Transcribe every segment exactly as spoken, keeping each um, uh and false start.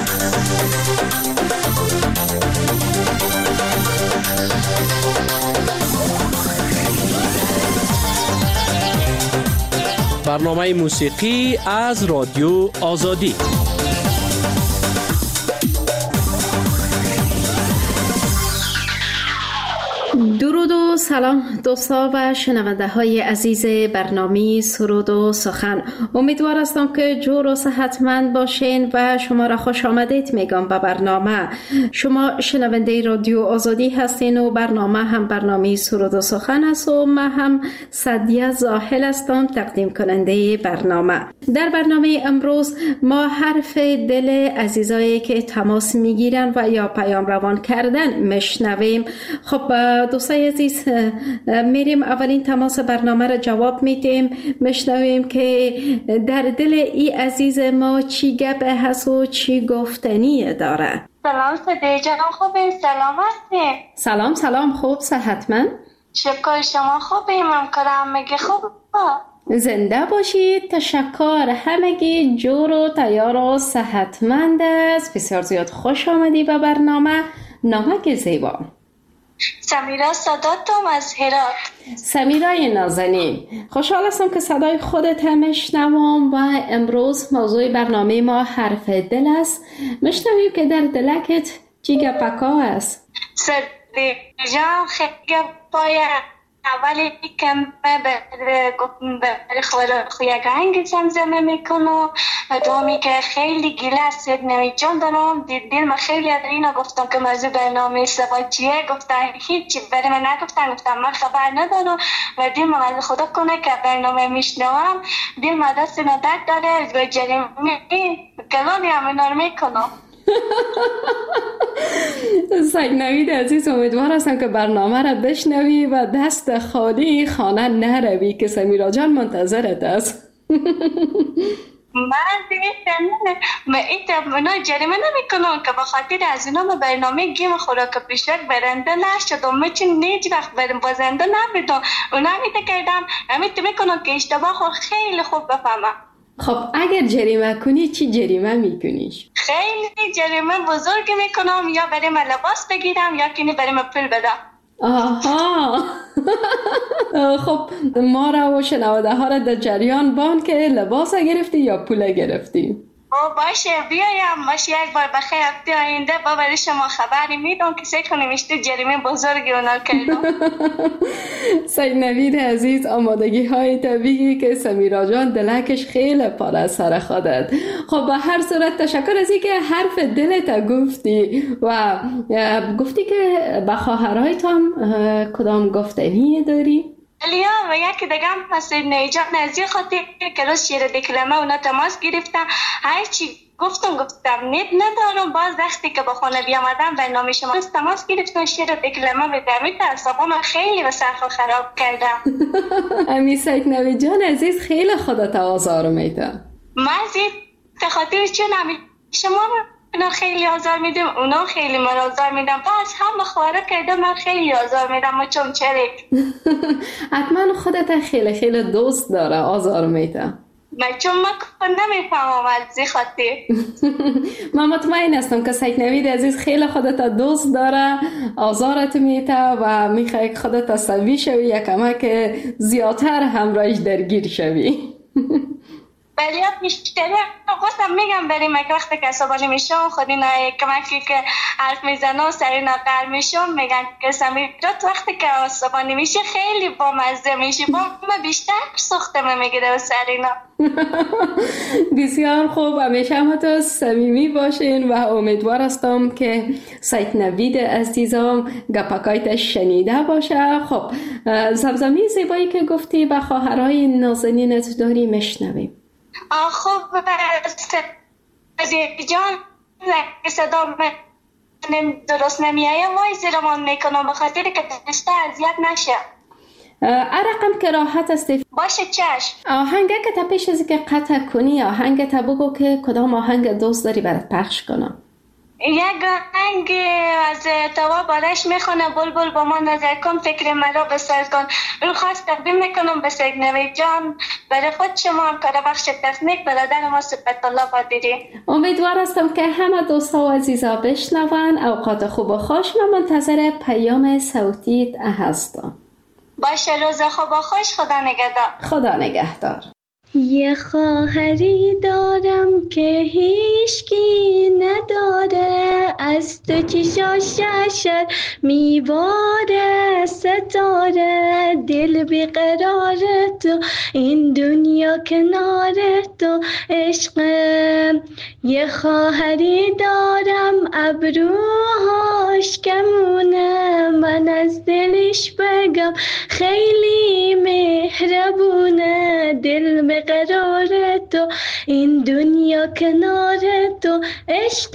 برنامه موسیقی از رادیو آزادی. درود و سلام دوستا و شنونده های عزیز برنامه سرود و سخن. امیدوار هستم که جور و صحتمند باشین و شما را خوش آمدید میگم به برنامه. شما شنونده رادیو آزادی هستین و برنامه هم برنامه سرود و سخن است و من هم سعدیه زاهل هستم تقدیم کننده برنامه. در برنامه امروز ما حرف دل عزیزایی که تماس میگیرن و یا پیام روان کردن میشنویم. خب دوستای عزیز، میریم اولین تماس برنامه را جواب میدیم، میشنویم که در دل ای عزیز ما چی گپ هست و چی گفتنی داره. سلام صدیه جان، خوبه؟ سلام هستی؟ سلام سلام، خوب صحتمند؟ شکر، شما خوبه؟ ممکنم میگه خوب؟ زنده باشید. تشکر. همگی جور و تیار و صحتمند است. بسیار زیاد خوش آمدی به برنامه. نامک زیبا. سمیرا صداتم از هرات. سمیرای نازنین، خوشحال هستم که صدای خودت هم میشنوم و امروز موضوع برنامه ما حرف دل است. میشنویم که در دلکت چی گپکا است؟ صدیق جان خیلی باید اولی که به خویگانگ زمزمه میکنم و دومی که خیلی گیله از سید نوید جان دارم. دیدین من خیلی از اینا گفتم که موضوع برنامه سبا چیه، گفتن هیچی برای من نگفتن، گفتم من خبر ندارم و دین من از خدا کنه که برنامه میشنوم. دین من دست ندک داره و جریمی کلانی هم اینا رو میکنم. سید نوید عزیز، امیدوار هستم که برنامه را بشنوی و دست خالی خانه نروی که سمیرا جان منتظرت است. من دیگه من اینا جریمه نمی کنم که بخاطر از اینا من برنامه گیم خوراک پیشرک برنده نشدم. من چون نیج وقت برم بازنده نبیدم اونا میده کردم امیت میکنم که اشتباه خود خیلی خوب بفهمم. خب اگر جریمه کنی چی جریمه میکنیش؟ خیلی جریمه بزرگ میکنم، یا برای من لباس بگیرم یا کنی برای من پول بدم. آها. خب ما را و شنونده ها را در جریان بان که لباس گرفتی یا پول گرفتی؟ او باشه بیایم باشه یک بار بخیر هفته آینده با برای شما خبری میدم که سه کنیم اشتی جریمه بزرگی اونا کردم. سید نوید عزیز، آمادگی های طبیعی که سمیرا جان دلکش خیلی پر از سر خودت. خب به هر صورت تشکر از اینکه حرف دلت گفتی و گفتی که به خواهرای تو هم کدام گفتنی داری؟ لیا و یکی دیگه هم پس نیجان نزی خاطر که روز شیر دکلمه اونا تماس گرفتم، هرچی گفتم گفتم نت ندارم. باز وقتی که با خانه بیامدم برنامه شما تماس گرفتم شیر دکلمه بدمی تعصابم خیلی و سرخو خراب کردم. امی سید نوید جان عزیز خیلی خودت آزار میدم. مزید تخاطر چون امی شما اونا خیلی آزار میدم، اونا خیلی من آزار میدم، باز هم خواره کردم من خیلی آزار میدم. ما چون چرک حتما خودت خیلی خیلی دوست داره آزار میدم. من چون من نمیفهمم از زی خاطر. من مطمئن هستم که سید نوید عزیز خیلی خودت دوست داره، آزارت میده و میخوای خودت سوی شوی یا کمک زیادتر همراهش درگیر شوی. ولی بیشتر خواستم میگم بریم که وقتی که عصبانی میشم خود اینا کمکی که حرف میزنم سر اینا قر میشم میگن که سمیرات وقتی که عصبانی میشه خیلی با مزه میشه، با من بیشتر سختمه میگیره و سر اینا. بسیار خوب، همیشه هم تو صمیمی باشین و امیدوار هستم که سید نوید عزیزم گپکایت شنیده باشه. خب زمزمه زیبایی که گفتی به خواهرای نازنینت داری میشنویم. خب صدیق جان صدا درست نمیایم وای زیرمان میکنم بخاطر که دسته اذیت نشه. رقم که راحت است. باشه چشم. آهنگه که تا پیش از که قطع کنی آهنگ تا بگو که کدام آهنگ دوست داری برات پخش کنم. یک آهنگ از تواب آرش میخونه بلبل با ما نظر کن فکر مرا بسر کن. رو خواست تقدیم میکنم به سید نوید جان، برای خود شما هم کار بخش تکنیک برادر ما صفت الله قادری. امیدوار هستم که همه دوستا و عزیزا بشنون. اوقات خوب و خوش. من منتظر پیام صوتیت هستم. باشه، روز خوب و خوش. خدا نگهدار. خدا نگهدار. یه خواهری دارم که هیچکی نداره، از تو چشاش شر میباره ستاره، دل بیقرار تو این دنیا کنار تو عشقم. یه خواهری دارم ابروهاش کمونه، من از دلش بگم خیلی مهربونه، دل قرار تو این دنیا کنار تو عشق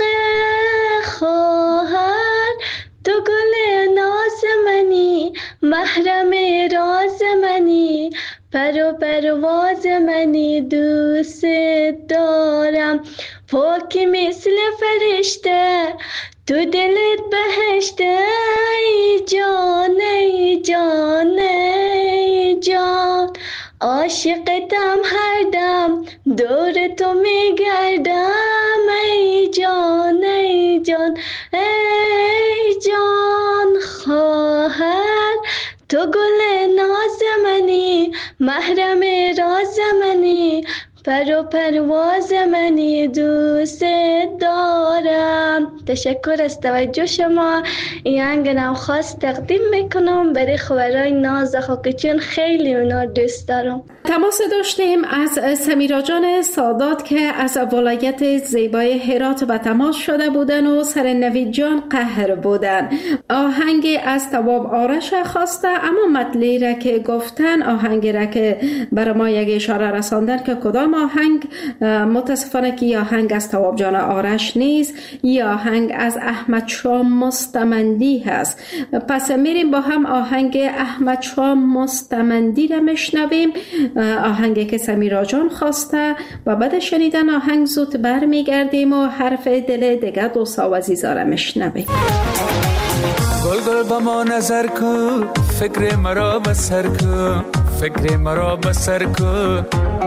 خواهر، تو گل ناز منی محرم راز منی، پر و پرواز منی، دوست دارم پاکی مثل فرشته، تو دلت بهشته، ای جان ای جان ای جان، عاشقتم هر دم دور تو میگردم، ای جان ای جان ای جان. خواهر تو گل ناز منی محرم راز منی، پر و پرواز منی، دوست دارم. تشکر از توجه شما. این آهنگم خاص تقدیم میکنم برای خبرای نازخ که چون خیلی اونا دوست دارم. تماس داشتیم از سمیرا جان سادات که از ولایت زیبای هرات به تماس شده بودن و سر نوید جان قهر بودن. آهنگ از تواب آرش خواسته، اما مطلعی را که گفتن، آهنگی را که برای ما یک اشاره رساندن که کدام آهنگ، متاسفانه که آهنگ از تواب جان آرش نیست، یا آهنگ از احمد شاه مستمندی هست. پس میریم با هم آهنگ احمد شاه مستمندی را میشنویم، آهنگی که سمیرا جان خواسته، و بعد شنیدن آهنگ زود بر میگردیم و حرف دل دیگه دوستا و عزیزا را میشنویم. گل گل با ما نظر کو، فکر مرا بسر کو، فکر مرا بسر کو،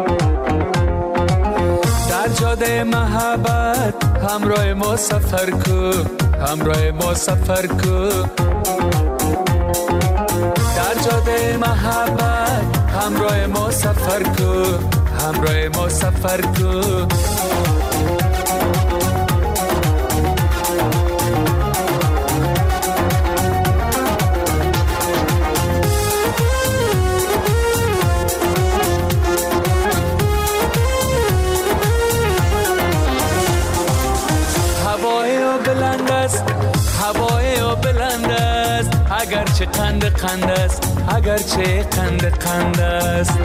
در جاده محبت همراه ما سفر کو، همراه ما سفر کو، در جاده محبت همراه ما سفر کو، همراه ما سفر کو. اگر چه قند قند است، اگر چه قند قند است،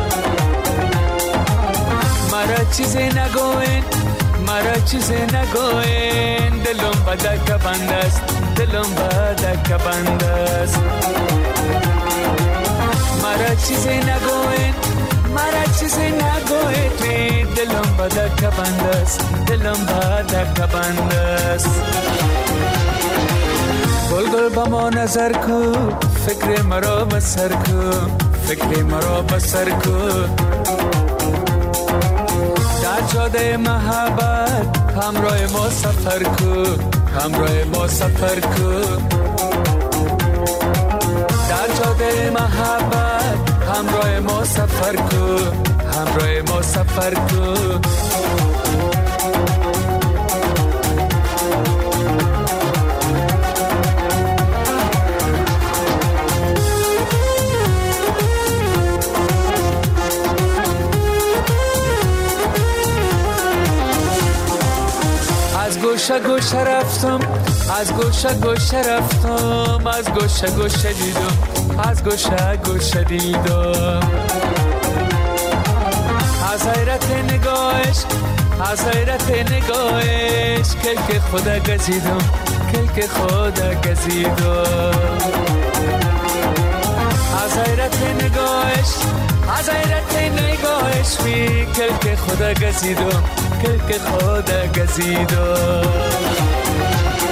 مرا چیزی نگوین، مرا چیزی نگوین، دلم بدک بند است، دلم بدک بند است، مرا چیزی نگوین، مرا چیزی نگوین، دلم بدک بند است، دلم بدک بند است. گل گل با ما نظر کو، فکر مرا بسر کو، فکر مرا بسر کو، در جاده محبت همراه ما سفر کو، همراه ما سفر کو، در جاده محبت همراه ما سفر کو، همراه ما سفر کو. گوشه گوشه رفتم، از گوشه گوشه رفتم، از گوشه گوشه دیدم، از گوشه گوشه دیدم، از حیرت نگاهش، از حیرت نگاهش، کلک خدا گزیدم، کلک خدا گزیدم، از حیرت نگاهش، از حیرت نگاهش، می کلک خدا گزیدم، کلک خدا گزیدم.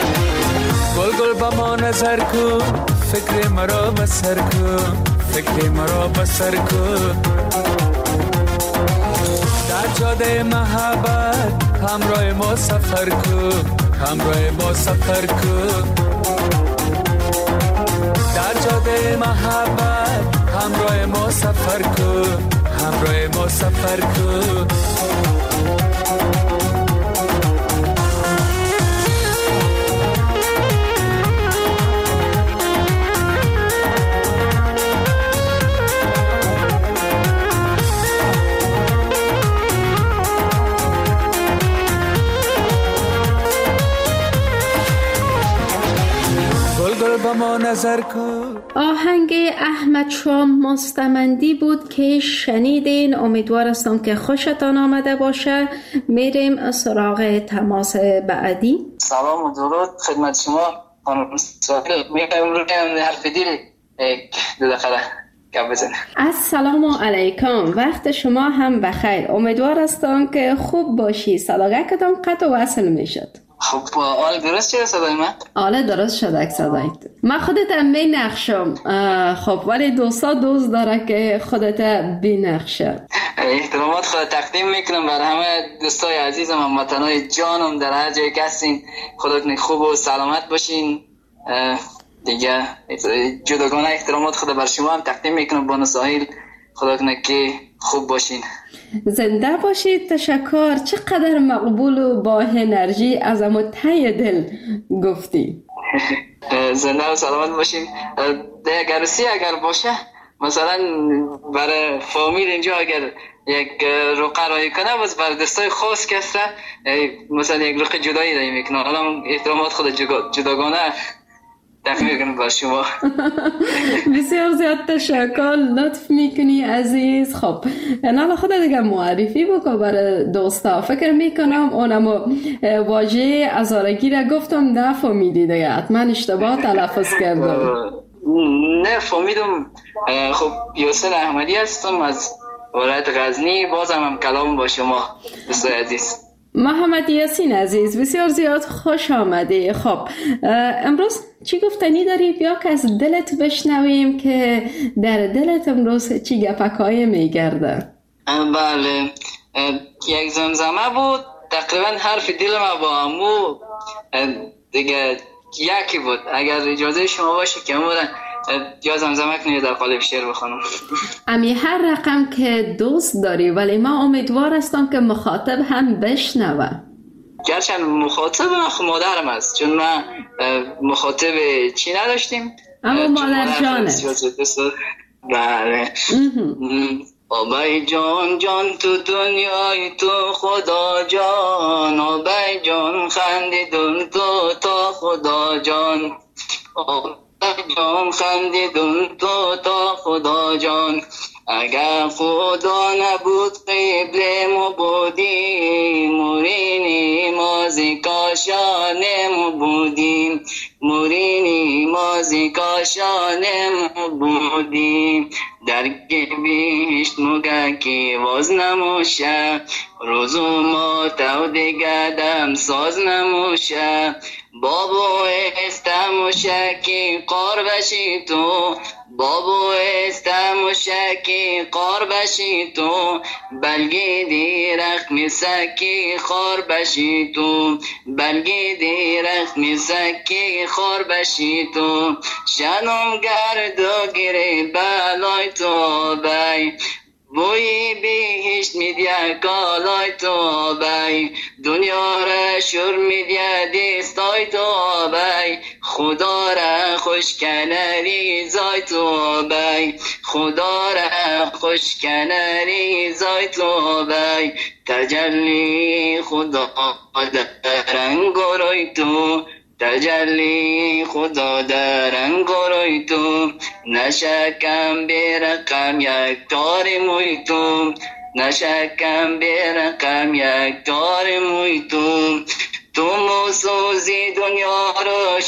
گل گل با ما نظر کن، فکر مرا بسر کن، فکر مرا بسر کن. در جاده محبت همراه ما سفر کن، همراه ما سفر کن. در جاده محبت همراه ما سفر کن، همراه ما سفر کن. با ما نظر کن. آهنگ احمد شام مستمندی بود که شنیدین. امیدوار هستم که خوشتان آمده باشه. میریم سراغ تماس بعدی. سلام و درود خدمت شما خانم ساحل. میگم رو که حرف دیری دو دقیقه گپ بزنم. السلام علیکم، وقت شما هم بخیر. امیدوار هستم که خوب باشی. صداقتان قطع و وصل میشد. خب آل درست شده صدای من؟ آله درست شده صدایت. من خودت می نقشم. خب ولی دوستا دوست داره که خودت بینقشه. احترامات خود تقدیم میکنم بر همه دوستای عزیزم، هموطنای جانم در هر جای که هستین. خدا خوب و سلامت باشین. دیگه جداگانه احترامات خود بر شما هم تقدیم میکنم بانو ساحل. خدا کنه که خوب باشین. زنده باشید. تشکر. چقدر مقبول و با انرژی از امو ته دل گفتی. زنده و سلامت باشین. دیگه عروسی اگر باشه مثلا برای فامیل اینجا اگر یک رقعه رایی کنه بس بر دستای خاص کسته مثلا یک رقعه جدایی رایی میکنه. حالا احترامات خود جداگانه تقدیم کنم بر شما. بسیار زیاد تشکر، لطف میکنی عزیز. خب حالا خودت دیگه معرفی بکن برای دوستا. فکر میکنم اونم واژه ازارگی را گفتم نفهمیدی دیگه، حتما اشتباه تلفظ کردم. نه فهمیدم. خب یاسر احمدی هستم از ولایت غزنی. بازم هم کلام با شما دوستای عزیز. محمد یاسین عزیز بسیار زیاد خوش آمدی. خب امروز چی گفتنی داری؟ بیا که از دلت بشنویم که در دلت امروز چی گپکای میگرده. بله یک زمزمه بود تقریبا حرف دل ما با امو دیگه یکی بود. اگر اجازه شما باشه که امو یا زمزمه کنید در قالب شعر بخونم. امی هر رقم که دوست داری، ولی ما امیدوار هستم که مخاطب هم بشنوه. گرچه مخاطب من مادرم است، چون ما مخاطب چی نداشتیم اما مادر جانه. بله. آبای جان جان تو دنیای تو خدا جان، آبای جان خندیدون تو تا خدا جان، آبای جان خندیدون تو تا خدا جان. اگر خدا نبود قبل ما بودیم، مورینی مازی کاشان ما بودیم، مورینی مازی کاشان ما بودیم. در گبیشت مگه که واز نموشه، روزو ما تو دیگه دم ساز نموشه. بابو استموشه که قار بشی تو، بابو استموشه که قار بشی تو. بلگی دی رخمی سکی خار بشی تو، بلگی دی رخمی سکی خار بشی تو. شنم گردو گیری بلای تو بای، بوی بیهشت میدیا کالای تو بای. دنیا را شور میدیا دستای تو بای، خدا را خوش کنری زای تو بای، خدا را خوش کنری زای تو بای. تجلی خدا در انگاروی تو، تجلی خدا در انگاروی تو. نشکم برقم یک تار موی تو، نشکم برقم یک تار موی تو. تو موسوزی دنیا رو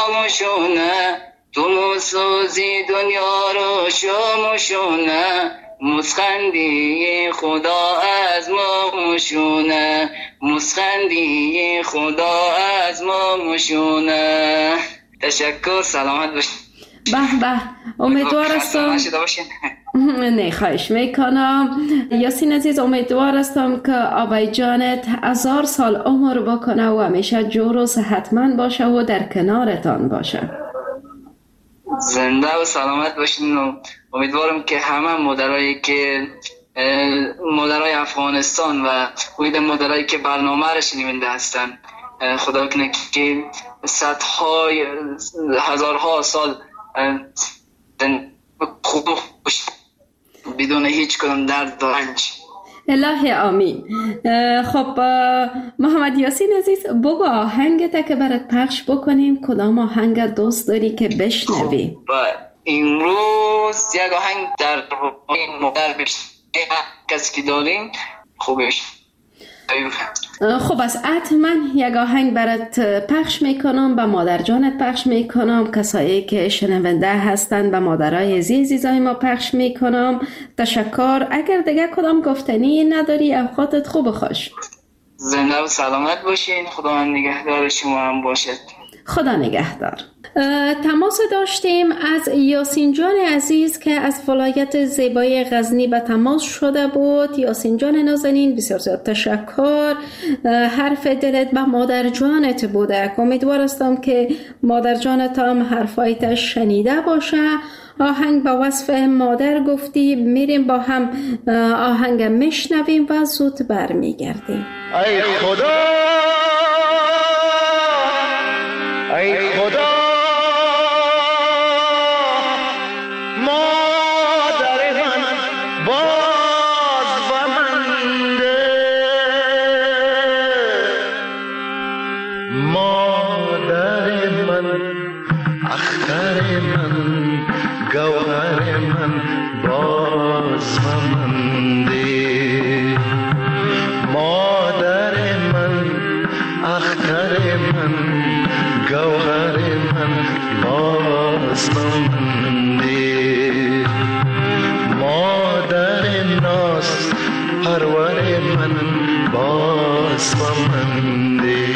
شاموشونه، تو موسوزی دنیا رو شاموشونه. مسخندی خدا از ما مشونه، مسخندی خدا از ما مشونه. تشکر، سلامت باشید. به به، امیدوار هستم نه خواهش میکنم یاسین عزیز، امیدوار هستم که آبای جانت هزار سال عمر بکنه و همیشه جور و صحتمند باشه و در کنارتان باشه. زنده و سلامت باشین و امیدوارم که همه مادرایی که مادرای افغانستان و خود مادرایی که برنامه را شنونده هستن، خدا کنه که صدهای هزارها سال خوب بدون هیچ کدام درد و رنج. الهی آمین. خب محمد یاسین عزیز، بگو آهنگت که برات پخش بکنیم کدام آهنگ دوست داری که بشنوی؟ خب امروز یک آهنگ در مادر بشنوی کسی که داریم خوبش. خب از حتما یک آهنگ برات پخش میکنم، به مادر جانت پخش میکنم، کسایی که شنونده هستن به مادرای عزیزای ما پخش میکنم. تشکر. اگر دیگه کدام گفتنی نداری، اوقاتت خوب و خوش. زنده و سلامت باشین. خدا نگهدار شما هم باشد. خدا نگهدار. تماس داشتیم از یاسین جان عزیز که از ولایت زیبای غزنی به تماس شده بود. یاسین جان نازنین، بسیار زیاد تشکر. حرف دلت به مادر جانت بوده. امیدوار هستم که مادر جانت هم حرفایت شنیده باشه. آهنگ با وصف مادر گفتی، میریم با هم آهنگ میشنویم و زود برمیگردیم. ای خدا، ای خدا، مادر من باز با من ده، مادر من اختر من گوهر من باز با من ده، مادر من اختر من گوهر من باز من ده، مادر ناز پرور من باز من ده.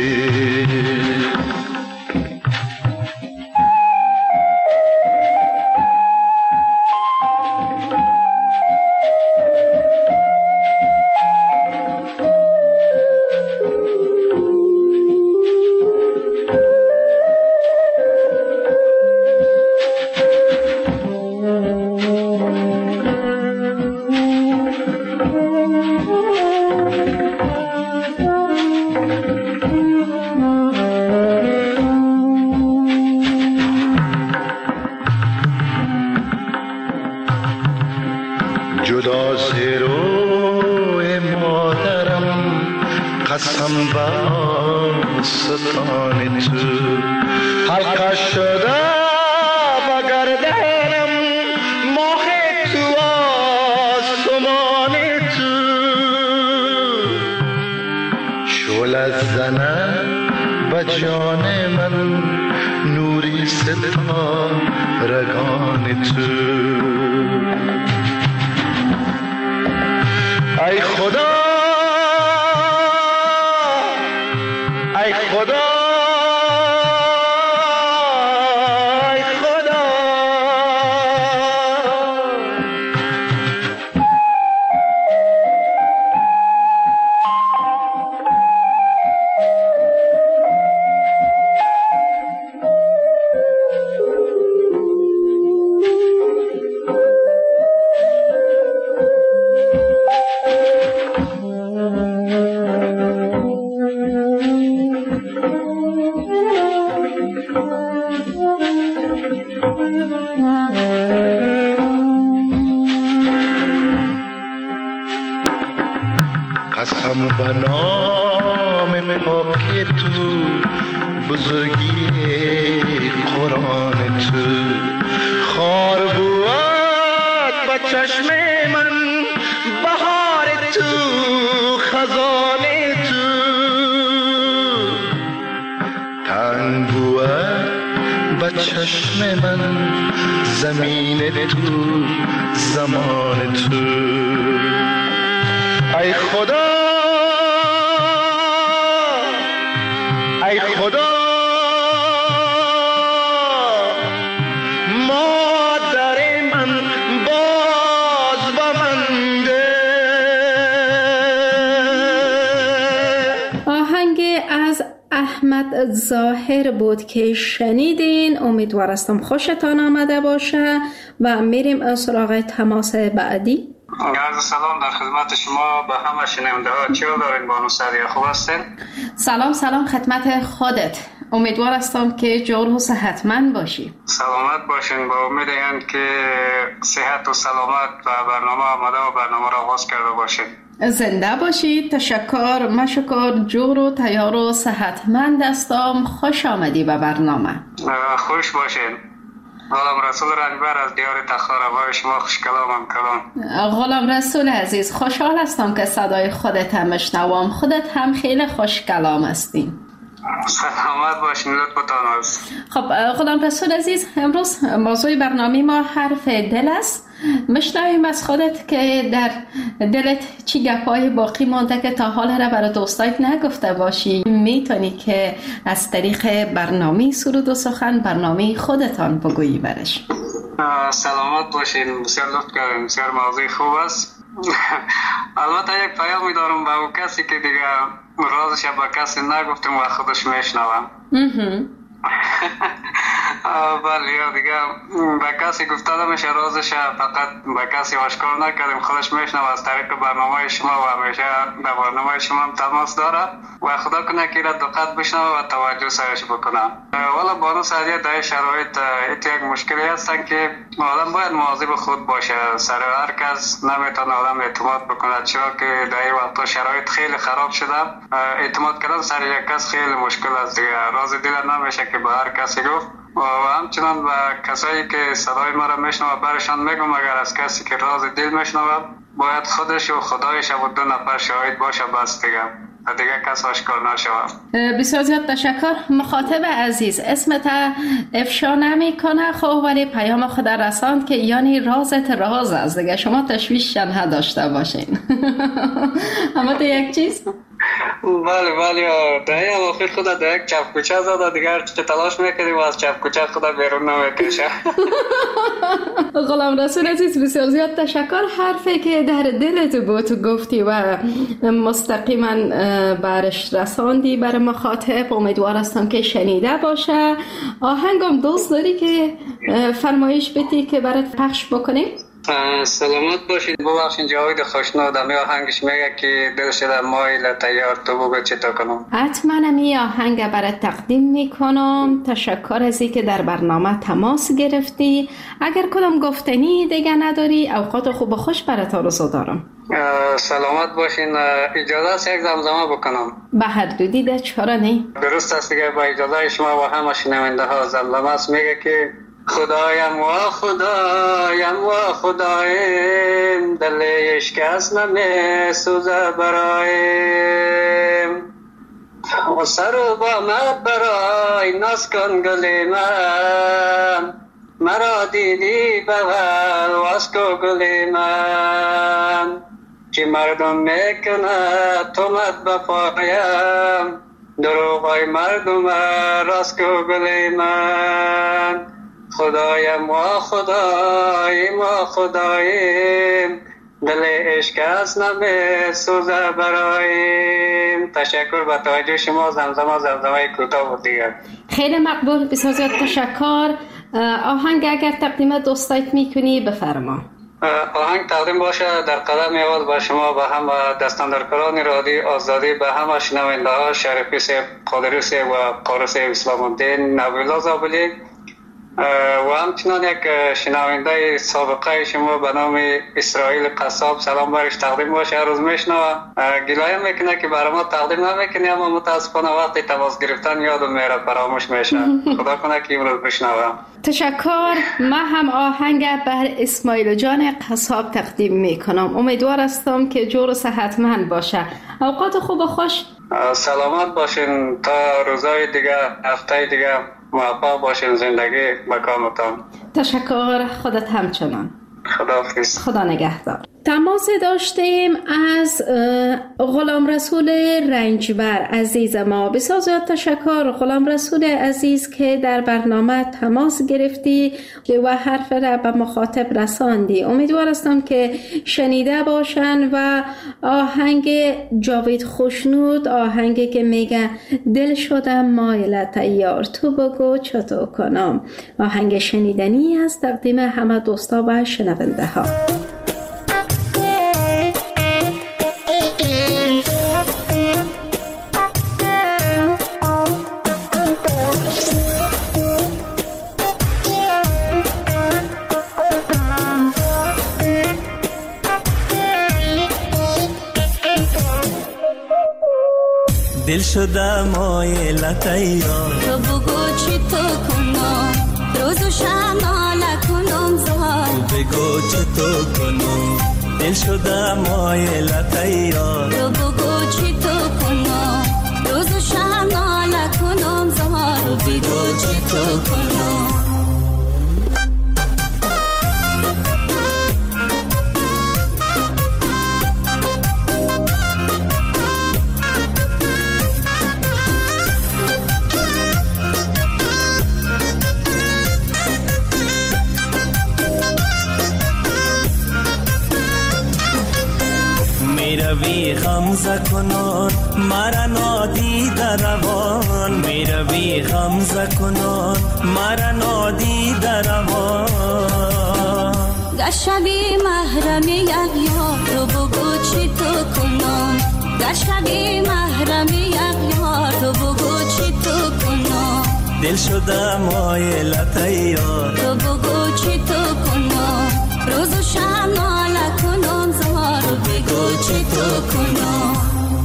جدا زیروی مادرم قسم با ستان تو، حلقه شده با گردنم ماه تو آسمان تو، شعله زنه به جان من نوری ستا رگان تو. ای خدا، ای خدا، ای خدا، قسم به نام پاک تو، بزرگی قرآن تو، خار بود به چشم من بهار تو، خزان تو، تنگ بود به چشم من زمین تو زمان تو. ای خدا ای خدا مادر من باز با من ده. آهنگ از احمد ظاهر بود که شنیدین. امیدوار هستم خوشتان آمده باشه و میریم سراغ تماس بعدی. عرض سلام در خدمت شما به همه شنونده ها. چی دارین بانو سعدیه، خوب هستین؟ سلام سلام خدمت خودت. امیدوار هستم که جور و صحتمند باشی. سلامت باشین، با امید این که صحت و سلامت و برنامه آمده و برنامه را آغاز کرده باشین. زنده باشید. تشکر. مشکر. جور و تیار و صحتمند هستم. خوش آمدی به برنامه. خوش باشین. غلام رسول رنجبر از دیار تخار آبای شما خوش کلامم کلام. غلام رسول عزیز، خوشحال هستم که صدای خودت هم میشنوم. خودت هم خیلی خوش کلام هستی. سلامت باشین، لطفتان است. خب غلام رسول عزیز، امروز موضوع برنامه ما حرف دل است. میشنویم از خودت که در دلت چی گپای باقی مانده که تا حال را برای دوستایت نگفته باشی. میتونی که از طریق برنامه سرود و سخن برنامه خودتان بگویی برش. سلامت باشین، بسیار لطف کردین، بسیار موضوع خوب است. البته یک پیامی دارم به اون کسی که دیگه رازش به کسی نگفتم و خودش میشنوم. بله یا دیگه به کسی گفته نمیشه رازش، فقط به کسی آشکار نکردیم، خودش میشنوه از طریق برنامه شما و همیشه به برنامه شما هم تماس داره و خدا کنه که را دقت بشنوه و توجه سرش بکنه. والا بانو سعدیه در شرایط یک مشکلی هستن که آدم باید مواظب خود باشه. سر هر کس نمیتونه آدم اعتماد بکنه، چرا که در این وقتا شرایط خیلی خراب شده. اعتماد کردن سر یک کس خیلی مشکل است دیگه. راز دل نمیشه که به هر کسی گفت و همچنان به کسایی که صدای ما را میشنوه برشان میگم اگر از کسی که راز دل میشنوه باید خودش و خدایش و دو نفر شاهد باشه بس دیگه دیگه کس آشکار نشوه. بسیار زیاد تشکر. مخاطب عزیز، اسمت افشا نمی کنه خب ولی پیام خود رساند که یعنی رازت راز است دیگه، شما تشویش نداشته باشین. اما تو یک چیز بله بله در این آخر خدا در یک چپ کوچه زده دیگر چه تلاش میکنیم و از چپ کوچه خدا بیرون نمیکشه. غلام رسول عزیز بسیار زیاد تشکر. حرفی که در دلت بود گفتی و مستقیما برش رساندی بر مخاطب، امیدوار هستم که شنیده باشه. آهنگم دوست داری که فرمایش بدی که برات پخش بکنیم؟ سلامت باشید. ببخشید جاوید خوشنود می آهنگش میگه که دل شده مایل تیار تو بگو چه تا کنم. حتما می آهنگ برات تقدیم میکنم. تشکر از اینکه در برنامه تماس گرفتی. اگر کدام گفتنی دیگه نداری اوقات خوب و خوش برات آرزو دارم. سلامت باشین. اجازه است یک زمزمه بکنم؟ به هر دو دیده چرا نه؟ درست است دیگه. با اجازه شما و همه شنونده ها زمزمه است میگه که خدایم و خدایم و خدایم دل عشق از نمی سوزه برایم و سر و با مد برای ناز کن گل من مرا دیدی بغل واس کو گل من چی مردم میکنه تو مد بپایم دروغای مردم راست کو گل من خدایم و خدایم و خدایم دل عشق از نمی سوزه برایم. تشکر به توجه شما. زمزمه زمزمه کوتاه بود دیگه. خیلی مقبول. بسیار زیاد تشکر. آهنگ اگر تقدیم دوستایت میکنی بفرما. آهنگ تقدیم باشه در قدم اول به شما به هم دستاندرکاران رادیو آزادی، به همه شنونده ها شریفی سیب، قادری سیب و قاری سیب اسلام الدین، نبیلا زابلی و همچنان یک شنونده سابقه شما به نام اسرائیل قصاب سلام برش تقدیم باشه. هر روز میشنوه گلایه میکنه که برای ما تقدیم نمیکنه اما متاسفانه وقتی تماس گرفتن یادم میره فراموش میشه. خدا کنه که امروز بشنوه. تشکر. من هم آهنگ بر اسماعیل جان قصاب تقدیم میکنم. امیدوار هستم که جور و صحتمند باشه. اوقات خوب و خوش سلامت باشین تا روزای دیگه، هفته دیگه موفق باشین زندگی مکانتان. تشکر، خودت همچنان. خداحافظ. خدا نگهدار. تماس داشتیم از غلام رسول رنجبر عزیز ما. بسیار زیاد تشکر غلام رسول عزیز که در برنامه تماس گرفتی و حرف را به مخاطب رساندی. امیدوار هستم که شنیده باشن و آهنگ جاوید خوشنود، آهنگی که میگه دل شدم مایلت یار تو بگو چطور کنم، آهنگ شنیدنی است تقدیم همه دوستا و شنونده ها. دل شده مایلت یار تو بگو چی تو کنم، روز و شب ناله کنم زار تو بگو چی تو کنم، دل شده مایلت یار تو بگو چی تو کنم، روز و شب ناله کنم زار تو بگو چی تو کنم. میروی خمزه کنان مرا نادید روان، میروی خمزه کنان مرا نادید روان. در شبی محرم یک یار تو بگو چی تو کنم، در شبی محرم یک یار تو بگو چی تو کنم، دل شده مایلت یار تو بگو چی تو کنم، روز و شب ناله کنم زار تو بگو چی تو کنم.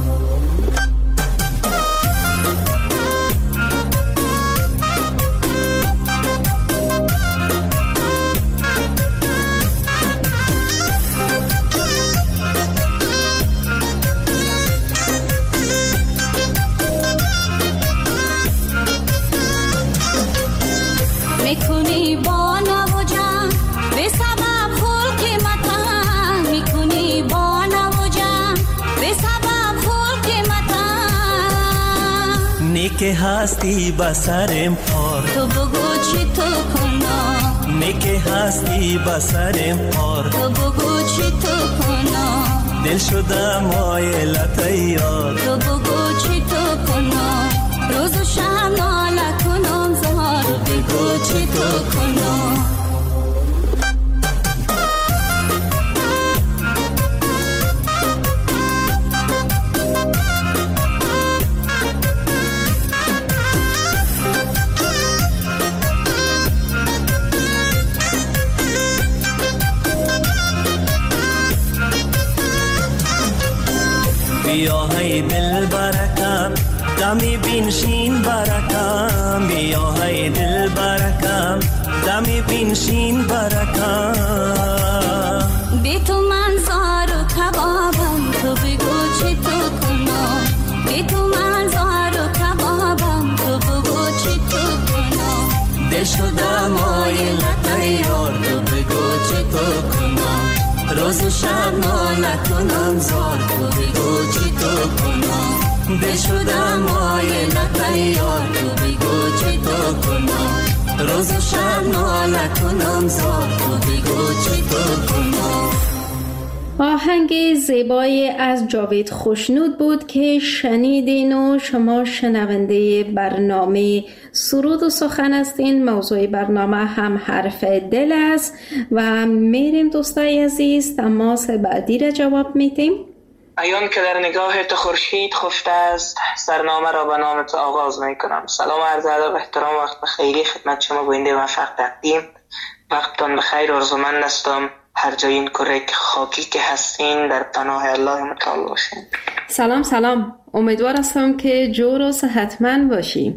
میکنی با نوجان به سبب خلق متن، میکنی با نوجان به سبب خلق متن. نیک هستی بسرم پار تو بگو چی تو کنم، نیک هستی بسرم پار تو بگو چی تو کنم، دل شده مایلت یار تو بگو چی تو کنم، روز و شب ناله کنم زار تو بگو چی تو کنم. بیا های دل برکم دمی بینشین برکم، بیا های دل برکم دمی بینشین برکم. بی تو من زار و کبابم تو بگو چی تو کنم، بی تو من زار و کبابم تو بگو چی تو کنم، دل شده مایلت یار تو بگو چی تو کنم، روز و شب ناله کنم زار تو بگو چی تو کنم، دل شده مایلت یار تو بگو چی تو کنم، روز و شب ناله کنم زار تو بگو چی تو کنم. آهنگ زیبایی از جاوید خوشنود بود که شنیدین و شما شنونده برنامه سرود و سخن هستین. موضوع برنامه هم حرف دل است و میریم دوستای عزیز تماس بعدی را جواب میدیم. ایان که در نگاه تو خورشید خفته است، سرنامه را به نام تو آغاز میکنم. سلام عرض ادب احترام وقت بخیری خدمت شما گوینده موفق تقدیم. وقتتان بخیر آرزومند هستم هر جای این کره خاکی که هستین در پناه الله متعال باشین. سلام سلام، امیدوار هستم که جور و صحتمند باشی.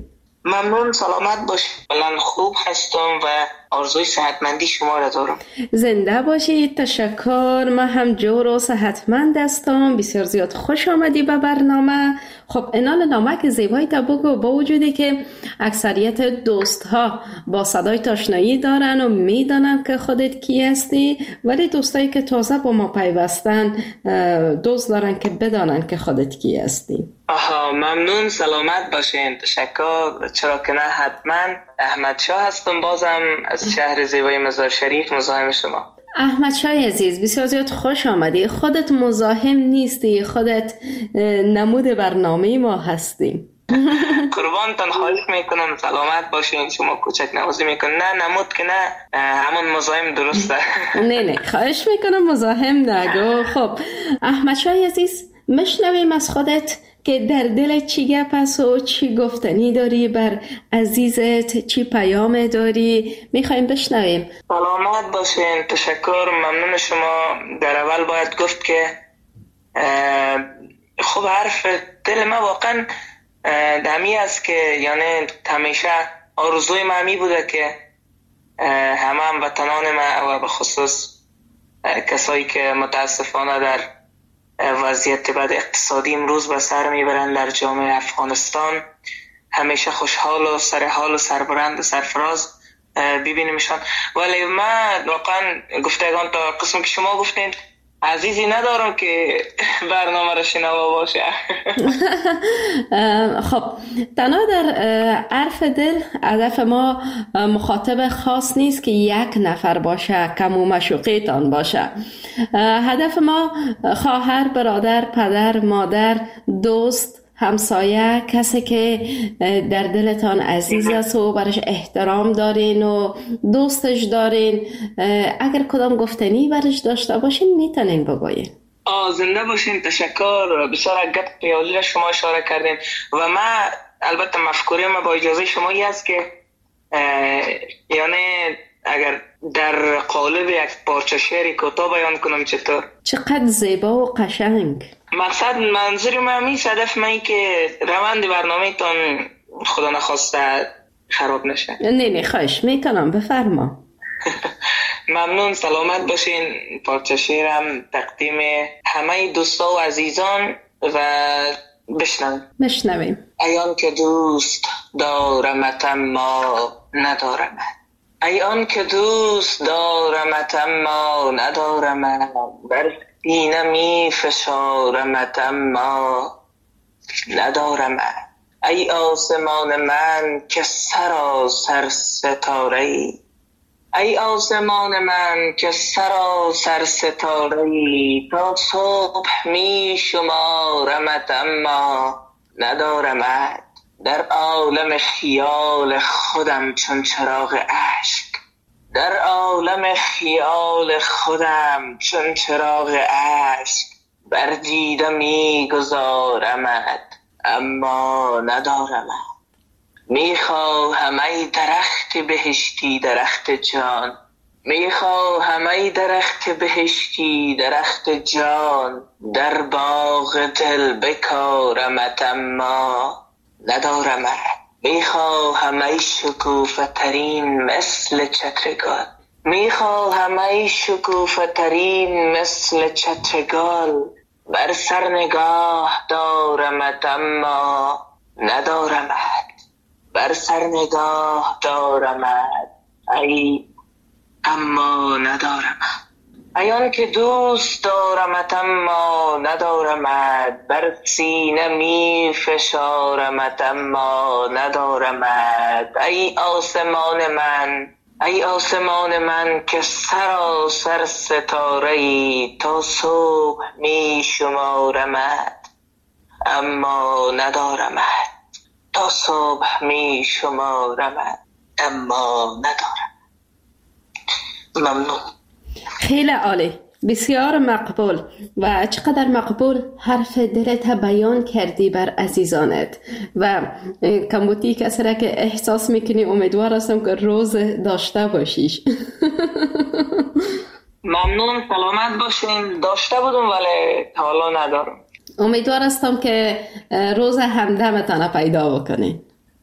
ممنون، سلامت باشید. من خوب هستم و آرزوی صحتمندی شما را دارم. زنده باشید. تشکر. ما هم جور و صحتمند هستم. بسیار زیاد خوش آمدی به برنامه. خب اینال نامک زیبایی تا بگو، با وجودی که اکثریت دوست ها با صدای آشنایی دارن و میدانن که خودت کی هستی، ولی دوستایی که تازه با ما پیوستن دوست دارن که بدانن که خودت کی هستی. آها، ممنون، سلامت باشین. تشکر. چرا که نه، حتما. احمد شاه هستم، بازم از شهر زیبای مزار شریف، مزاحم شما. احمد شاه عزیز، بسیار زیاد خوش آمدی. خودت مزاحم نیستی، خودت نمود برنامه ما هستی. قربانتان، خواهش میکنم سلامت باشین. شما کوچک نوازی میکنن. نه نمود که نه، همون مزاحم درسته. نه نه، خواهش میکنم مزاحم نگو. خب احمد شاه عزیز، مشنویم از خودت که در دل چی گپ است و چی گفتنی داری بر عزیزت، چی پیام داری، میخوایم بشنویم. سلامت باشین. تشکر، ممنون شما. در اول باید گفت که خب حرف دل ما واقعا دمی است که یعنی همیشه آرزوی ما می بوده که همه هم وطنان ما و به خصوص کسایی که متاسفانه در وضعیت بد اقتصادی امروز به سر میبرند در جامعه افغانستان همیشه خوشحال و سرحال و سربلند و سرفراز ببینیمشان. ولی من واقعا گفتگان تا قسم که شما گفتین عزیزی ندارم که برنامه را شنوا باشه. خب تنها در عرف دل هدف ما مخاطب خاص نیست که یک نفر باشه، کم و مشوقیتان باشه. هدف ما خواهر، برادر، پدر، مادر، دوست، همسایه، کسی که در دلتان عزیز است و برش احترام دارین و دوستش دارین، اگر کدام گفتنی برش داشته باشین میتونین بگوین. آه زنده باشین. تشکر. بسیار گپ پیالی را شما اشاره کردین و ما البته مفکوره ما با اجازه شما ای است که یعنی اگر در قالب یک پارچه شعری کوتاه بیان کنم چطور؟ چقدر زیبا و قشنگ. مقصد منظور من همیشه هدف من که روند برنامه تان خدا نخواسته خراب نشه. نه نه، خواهش میکنم، بفرما. ممنون، سلامت باشین. پارچه شعرم تقدیم همه دوستا و عزیزان و بشنویم. بشنویم. ای آن که دوست دارمت اما ندارمت، ای آن که دوست دارمت اما ندارمت، بر سینه می فشارمت اما ندارمت. ای آسمان من که سراسر ستاره ای، ای آسمان من که سراسر ستاره ای، تا صبح می شمارمت اما ندارمت. در عالم خیال خودم چون چراغ اشک، در عالم خیال خودم چون چراغ اشک، بر دیده می گذارمت اما ندارمت. میخواهم ای درخت بهشتی درخت جان، میخواهم ای درخت بهشتی درخت جان، در باغ دل بکارمت اما ندارمت. میخواهم ای شکوفه ترین مثل چترگل، میخواهم ای شکوفه ترین مثل چترگل، بر سر نگاه دارمت اما ندارمت، بر سر نگاه دارمت ای اما ندارمت. ای آن که دوست دارمت اما ندارمت، بر سینه می فشارمت اما ندارمت. ای آسمان من، ای آسمان من که سراسر ستاره ای، تا صبح می شمارمت اما ندارمت، تا صبح می شمارمت اما ندارم. ممنون. خیلی عالی، بسیار مقبول. و چقدر مقبول حرف دلت بیان کردی بر عزیزانت و کمبوتی کسی را که احساس میکنی امیدوار هستم که روز داشته باشیش. ممنون، سلامت باشین. داشته بودم ولی حالا ندارم. امیدوار هستم که روز همدمتان پیدا بکنین.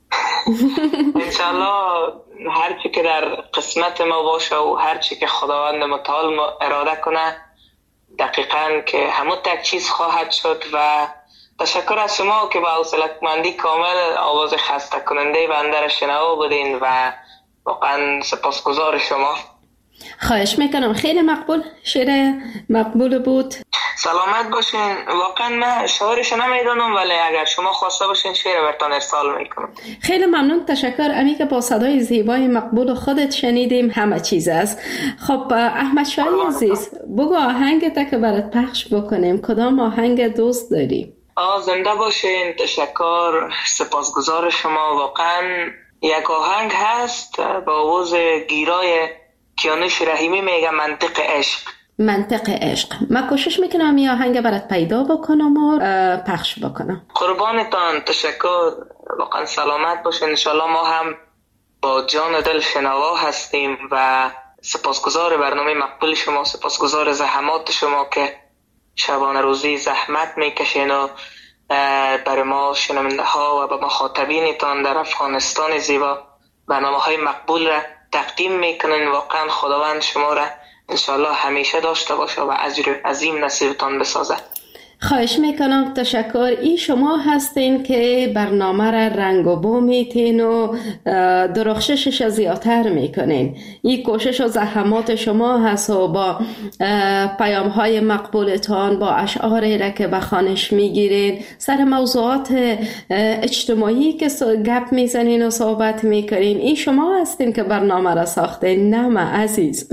انشالله هر چی که در قسمت ما باشه و هر چی که خداوند متعال اراده کنه دقیقاً که همون تک چیز خواهد شد. و تشکر از شما که با حوصله‌مندی کامل آواز خسته کننده بنده را شنوا بودین و واقعا سپاسگزار شما. خواهش میکنم، خیلی مقبول، شعر مقبول بود. سلامت باشین. واقعا من شعرش نمیدونم ولی اگر شما خواسته باشین شعر براتون ارسال میکنم. خیلی ممنون، تشکر. امی که با صدای زیبای مقبول خودت شنیدیم همه چیز است. خب احمد شاهی عزیز، بگو آهنگت که برات پخش بکنیم کدام آهنگ دوست داری؟ آه زنده باشین. تشکر، سپاسگزار شما. واقعا یک آهنگ هست با آواز گیرای کیانوش رحیمی، میگه منطق عشق. منطق عشق. من کوشش میکنم این آهنگ برات پیدا بکنم و پخش بکنم. قربانتان، تشکر. واقعا سلامت باشین. انشالله ما هم با جان و دل شنوا هستیم و سپاسگزار برنامه مقبول شما، سپاسگزار زحمات شما که شبانه روزی زحمت میکشین و برای ما شنونده ها و به مخاطبینتان در افغانستان زیبا برنامه های مقبول را تقدیم میکنین. واقعا خداوند شما را انشالله همیشه داشته باشه و اجر عظیم نصیبتان بسازه. خواهش میکنم، تشکر. این شما هستین که برنامه را رنگ و بو میتین و درخششش زیادتر میکنین. این کوشش و زحمات شما هست و با پیام های مقبولتان، با اشعاری را که به خوانش میگیرین، سر موضوعات اجتماعی که گپ میزنین و صحبت میکنین، این شما هستین که برنامه را ساختین، نه من عزیز.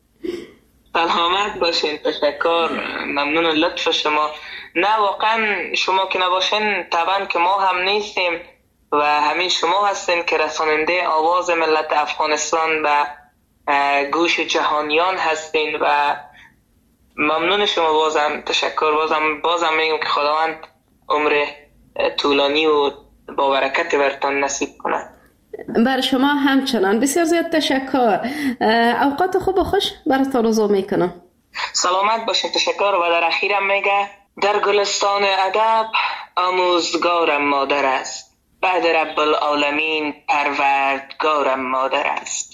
سلامت باشین. تشکر، ممنون لطف شما. نه واقعا شما که نباشین طبعا که ما هم نیستیم و همین شما هستین که رساننده آواز ملت افغانستان و گوش جهانیان هستین و ممنون شما. بازم تشکر. بازم بازم میگم که خداوند عمر طولانی و با برکت برتان نصیب کنه. بر شما همچنان بسیار زیاد تشکر. اوقات خوب و خوش براتون آرزو میکنم. سلامت باشین. تشکر. و در اخیرم میگه در گلستان ادب آموزگارم مادر است، بعد رب العالمین پروردگارم مادر است.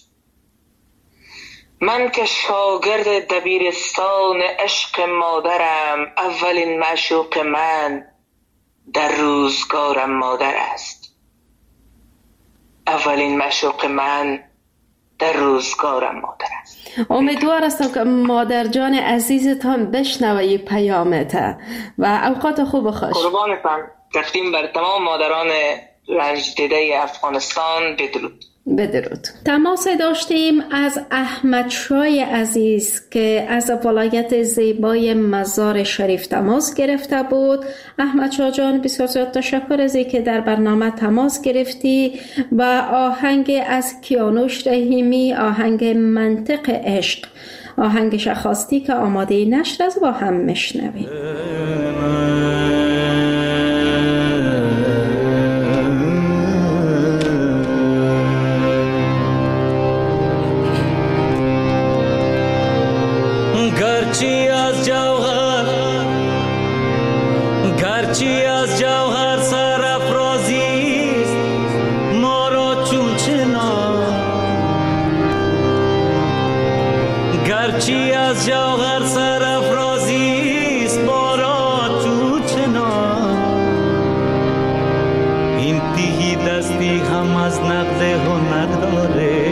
من که شاگرد دبیرستان عشق مادرم، اولین معشوق من در روزگارم مادر است. اولین معشوق من در روزگارم مادر است. امیدوار هستم که مادر جان عزیزتان بشنوه پیامت و اوقات خوب و خوش. قربانتان. تقدیم بر تمام مادران رنج دیده افغانستان. بدرود. بدرود. تماس داشتیم از احمد شای عزیز که از ولایت زیبای مزار شریف تماس گرفته بود. احمد شاه جان بسیار زیاد تشکر از اینکه در برنامه تماس گرفتی و آهنگ از کیانوش رحیمی، آهنگ منطق عشق، آهنگش خواستی که آماده نشر از با هم مشنویم. گرچی از جوهر گرچی از جوهر سرافرازی ما را چون چنان، گرچی از جوهر سرافرازی ما را چون چنان، این تیهی دستی هم از نقد هنر داره.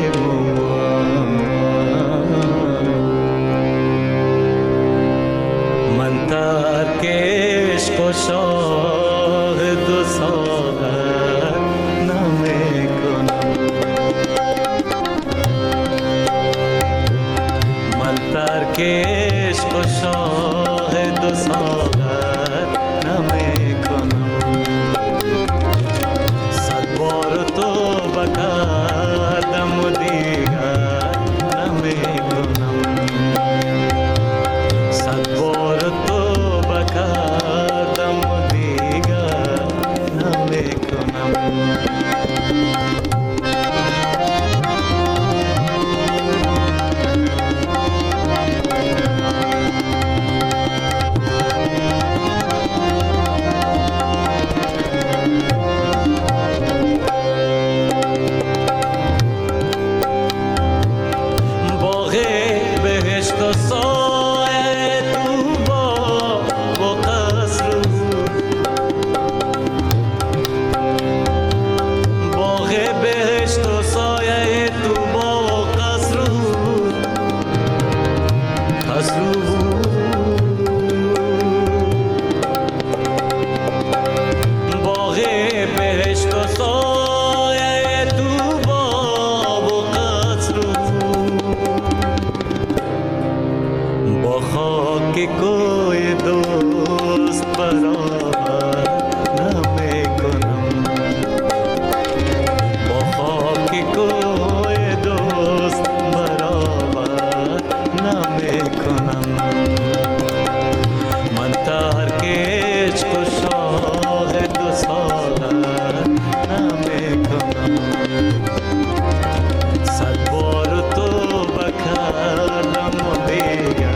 شاهد و ساغر نمی کنم، من ترک عشق و شاهد و ساغر نمی کنم. صد بار تو بکردم و دید و سایه تو با و قصر باغ بهشت و سایه تو با و قصر قصر باغ بهشت و سایه تو با و قصر با خاک کوی دوست برابر نمیکنم با خاک کوی دوست برابر نمیکنم من ترک عشق و شاه دو ساله نمیکنم صد بار توبه کردم و دیگر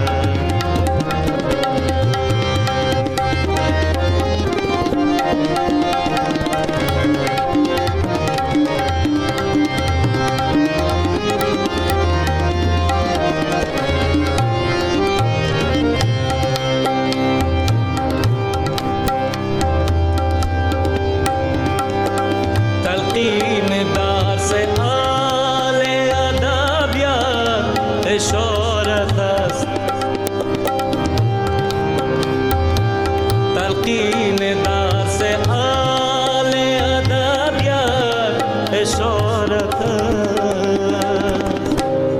تلقین درس آل ادبیات اشارت است تلقین درس آل ادبیات اشارت است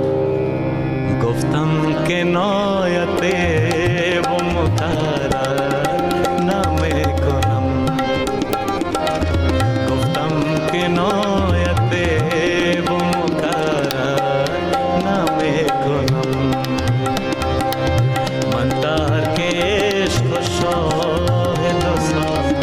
گفتم کنایت و مترر نمیکنم کنایت و مکرر نمیکنم من ترک عشق و شاهد و ساز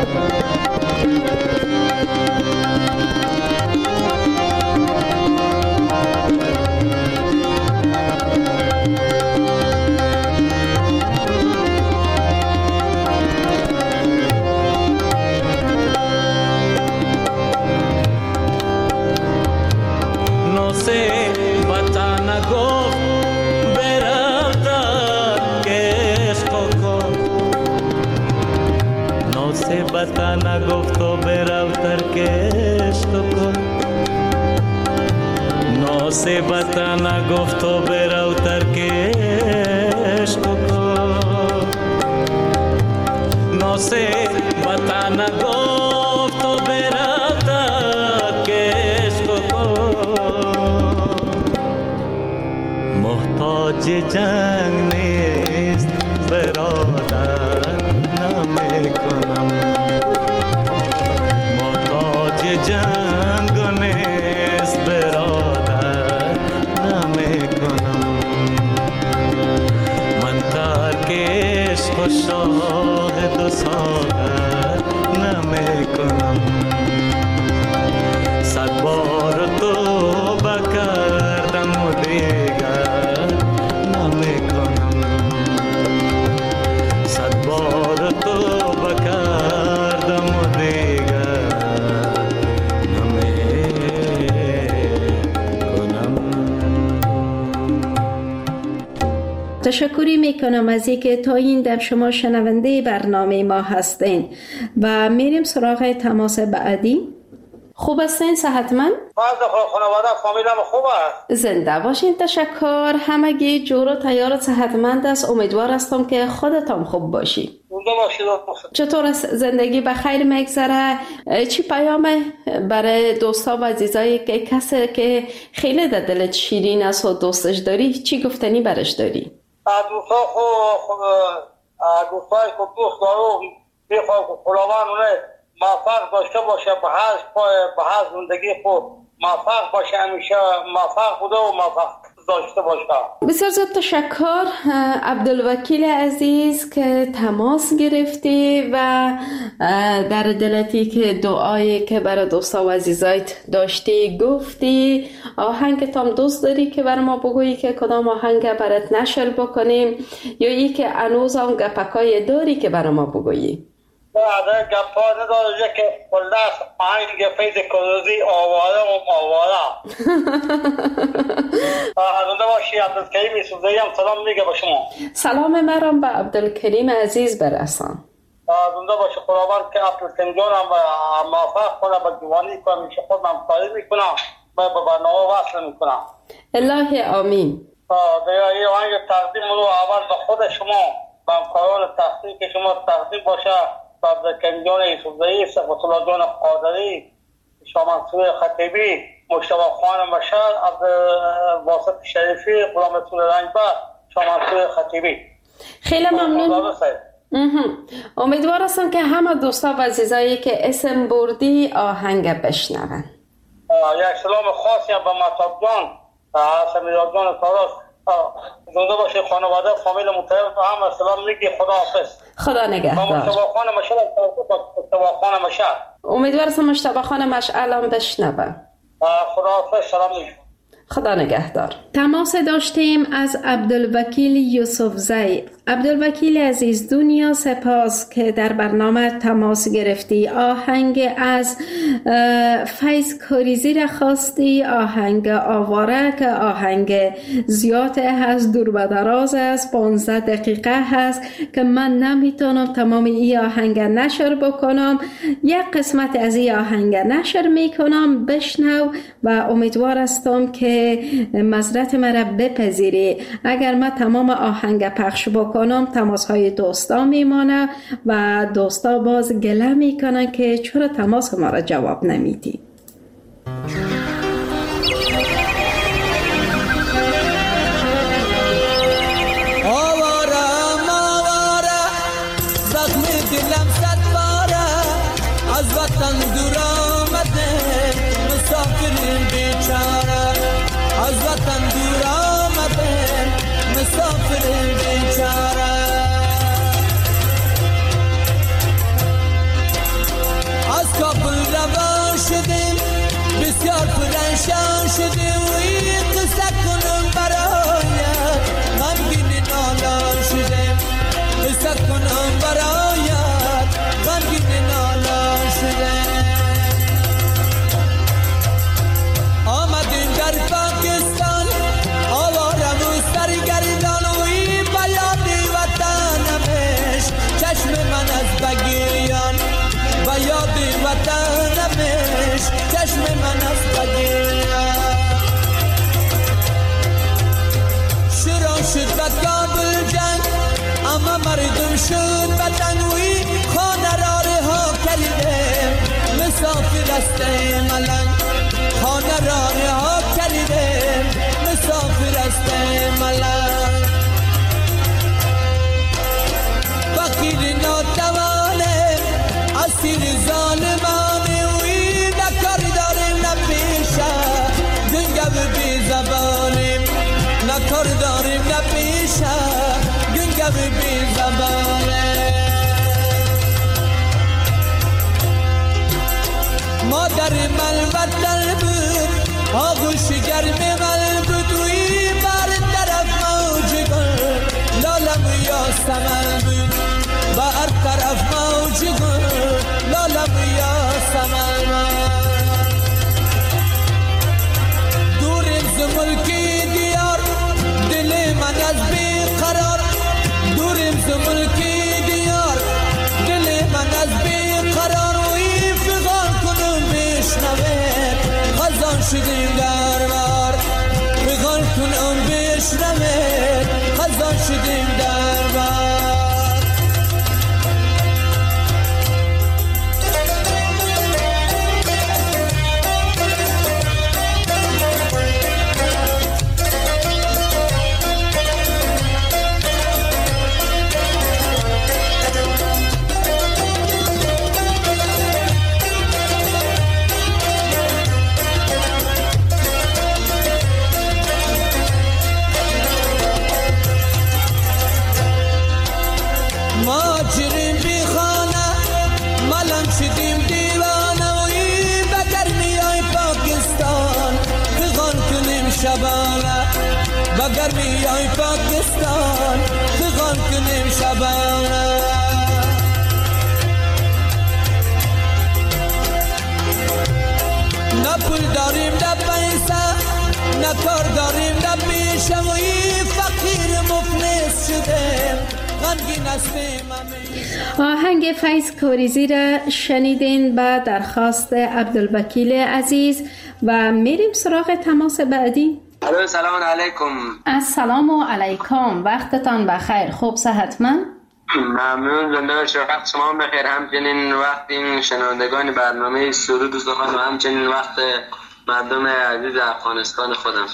نوسه وطن گفت برفتر که عشق کن نوسه وطن گفت و برفتر که عشق کن نوسه وطن گفت و برفتر که عشق کن نوسه وطن گفت و برفتر که عشق کن محتاج جنگ نیست برادر نمیکنم محتاج جنگ نیست برادر نمیکنم من ترک عشق و شاهد و ساغر نمیکنم صد بار توبه کردم و دیگر نمیکنم صد بار توبه کردم و دیگر نمیکنم. تشکری میکنم از اینکه تا این دم شما شنونده برنامه ما هستین و میریم سراغ تماس بعدی. خوب هستین؟ صحتمند؟ خانواده فامیلم خوب است. زنده باشین. تشکر. همگی جور و تیار و صحتمند است. امیدوار هستم که خودتان خوب باشی. چطور است زندگی؟ بخیر میگذره؟ چی پیام برای دوستا و عزیزایی که کسی که خیلی در دلت شیرین است و دوستش داری چی گفتنی برش داری؟ دوستا خوب دوستای خوب دوست دارم بخواه خداوند اونه موفق داشته باشه به هر به هر زندگی خود موفق باشه همیشه موفق بوده و موفق داشته باشه. بسیار زیاد تشکر عبدالوکیل عزیز که تماس گرفتی و در دلتی که دعایی که برای دوستا و عزیزایت داشتی گفتی. آهنگ تام دوست داری که بر ما بگویی که کدام آهنگ برات نشر بکنیم یا ای که هنوز هم گپکای داری که بر ما بگویی؟ بعد گپا نداره که خلاص آهنگ فیض کروزی آواره و آواره. زنده باشی. عبدالکریم یوسفزایی هم سلام میگه به شما. سلام مرام به عبدالکریم عزیز برسان. زنده باشی. خداوند که عبدالکریم جانم موفق کنه به جوانی که همیشه خودم همکاری میکنم و به برنامه وصل میکنم. الهی آمین. دیگه یه آهنگ تقدیم رو اول به خود شما به همکاران تحصیل که شما تقدیم باشه، به عبدالکریم جان یوسفزایی، صفت الله جان قادری، شاه منصور خطیبی، مجتبی خان مشهد، عبدالواسط شریفی، غلام رسول رنجبر، شاه منصور خطیبی. خیلی ممنون. امیدوار هستم که همه دوستا و عزیزایی که اسم بردی آهنگ بشنون. یک سلام خاصی هم به مطاب جان، سمیراد جان تاراس. زنده باشه. خانواده فامیل مطیب هم سلام میگی. خدا حافظ. خدا نگهدار. مجتبی خان مشهد، مجتبی خان مشهد. امیدوار هستم مجتبی خان مشعل هم بشنوه. خدا حافظ. سلام میگی. خدا نگهدار. تماس داشتیم از عبدالوکیل یوسفزایی. عبدالوکیل عزیز، دنیا سپاس که در برنامه تماس گرفتی. آهنگ از فیض کروزی را خواستی، آهنگ آواره که آهنگ زیاد هست، دور و دراز است، پانزده دقیقه هست که من نمیتونم تمام این آهنگ نشر بکنم. یک قسمت از این آهنگ نشر میکنم، بشنو و امیدوار هستم که معذرت مرا بپذیری. اگر ما تمام آهنگ پخش بکنم تماس های دوستا میمانه و دوستا باز گله میکنن که چرا تماس ما را جواب نمیدی. آوارم آواره زخم دلم صد باره، از وطن دور آمده مسافر بیچاره، از وطن دور آمده مسافر بیچاره. از کابل روان شدیم بسیار پرنشان شدیم و این قصه کنم برایت غمگین نالان شدیم، قصه کنم برایت غمگین نالان شدیم. آمدیم در پاکستان آوارم و سرگردان و این بیاد وطنمش چشم من از بگیریان، بیاد وطنمش چشم من از بگیریان. شروع شد به کابل جنگ اما مردم شد وطن و این خانه را رها کردیم مسافر است ملنگ، خانه را رها کردیم مسافر است ملنگ. فقیر ناتوانه اسیر ظالمانه و این نکار داریم نپیشه گنگو بی زبانیم، نکار داریم نپیشه گنگو بی زبانه. مادر من وطن بود آغوش گرم من بود و این بر طرف موج گل لالم یا سمن بود، بر طرف موج گل لالم یا سمن. دوریم ز ملکی دیار دل من از بی قرار، دوریم ز ملکی دیار دل من از بی قرار و این فغان کنم بشنوه خزان شدیم در بار، فغان کنم بشنوه خزان شدیم در بار. بگر میای پاکستان فغان کنیم شبانه. نه پول داریم نه پیسه، نه کار داریم نه پیشه، و این فقیر مفلس شدیم، غمگین هستیم. آهنگ فیض کاریزی را شنیدین به درخواست عبدالوکیل عزیز و میریم سراغ تماس بعدی. الو سلام علیکم. السلام علیکم، وقتتان بخیر، خوب صحتمند؟ ممنون، زنده شما، وقت شما بخیر. همچنین وقت این شنوندگان برنامه سرود و سخن و همچنین وقت مردم عزیز افغانستان خودم.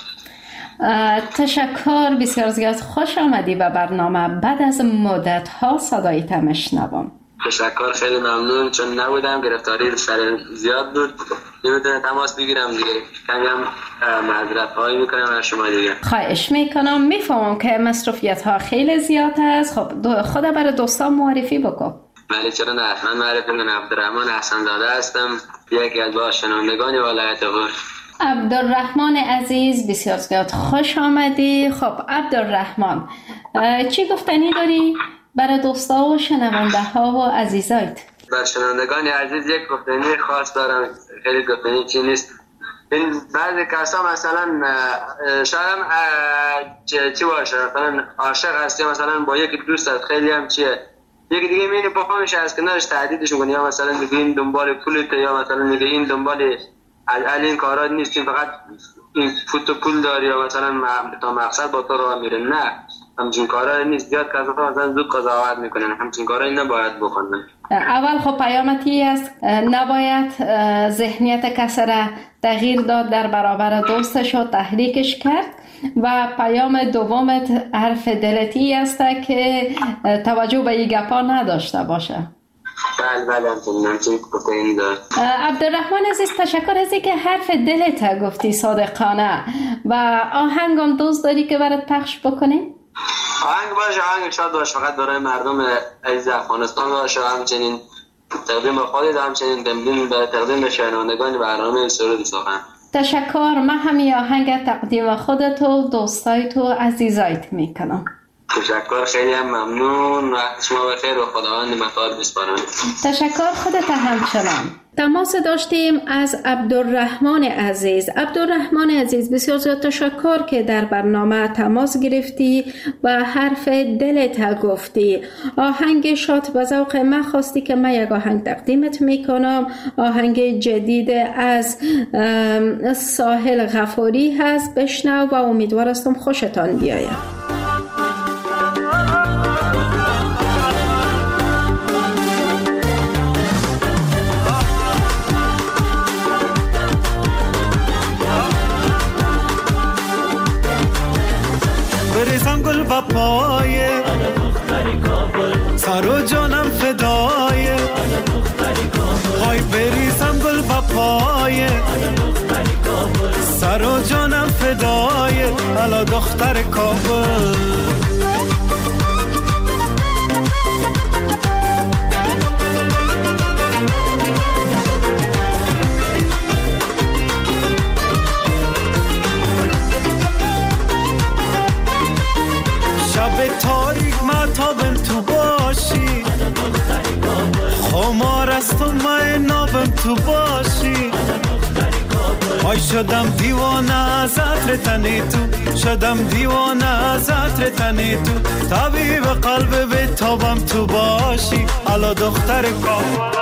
تشکر بسیار زیاد، خوش آمدی به برنامه. بعد از مدت ها صدایت میشنوم. تشکر، خیلی ممنون. چون نبودم، گرفتاری سر زیاد بود، نمیتونه تماس بگیرم دیگه، کمیم معذرت هایی میکنم از شما دیگه. خواهش میکنم، میفهمم که مصروفیت ها خیلی زیاد است. خب خدا برای دوستان معرفی بکن. ولی چرا نه، من معرفی من عبدالرحمن حسن زاده هستم، یکی از با شنوندگان ولایت غور. عبدالرحمن عزیز بسیار زیاد خوش آمدی. خب عبدالرحمن، چی گفتنی داری برای دوستا و شنونده ها و عزیزایت؟ بر شنوندگان عزیز یک گفتنی خاص دارم، خیلی گفتنی چی نیست. این بعضی کسا مثلا شاید چی باشه، مثلا عاشق هستی مثلا با یک دوستت، خیلی هم چیه، یکی دیگه میینه با خامش از کنارش تهدیدش میکنه، یا مثلا میگه این دنبال پولت، یا مثلا میگه این دنبال از این کارا نیستیم، فقط این فوت و پول داری، یا مثلا تا مقصد با تو رو میره. نه، همچین کارا نیست. زیاد کسا مثلا زود قضاوت میکنن، همچین کارا نباید بکنن. اول خب پیامتی است، نباید ذهنیت کسی را تغییر داد در برابر دوستش و تحریکش کرد. و پیام دومت حرف دلتی است که توجه به این گپا نداشته باشه. بله بله همچنین گفتنی دار. عبدالرحمن عزیز، تشکر از اینکه حرف دلت گفتی صادقانه. و آهنگم دوست داری که برات پخش بکنیم؟ آهنگ باشه، آهنگ شاد باشه، فقط برای مردم عزیز افغانستان باشه، همچنین تقدیم خودت، همچنین تقدیم به تقدیم به شنوندگان برنامه سرود سخن. تشکر، من همین آهنگ تقدیم خودت و دوستایت و عزیزایت میکنم. تشکر، خیلی هم ممنون، وقت شما بخیر و خداوند مطال بسپارم. تشکر، خودت همچنان. تماس داشتیم از عبدالرحمن عزیز. عبدالرحمن عزیز بسیار زیاد تشکر که در برنامه تماس گرفتی و حرف دلت گفتی. آهنگ شاد به ذوق من خواستی که من یک آهنگ تقدیمت میکنم. آهنگ جدید از ساحل غفاری هست، بشنو و امیدوار هستم خوشتان بیاید. بریزم گل و پایه سر و جانم فدایه، های بریزم گل و پایه سر و جانم فدایه، الا دختر کابل. تاریک مطابم تو باشی، خمار است و من نابم تو باشی، های شدم دیوانه از عطر تنی تو، شدم دیوانه از عطر تنی تو، طبیب قلب به تابم تو باشی، الا دختر کابل.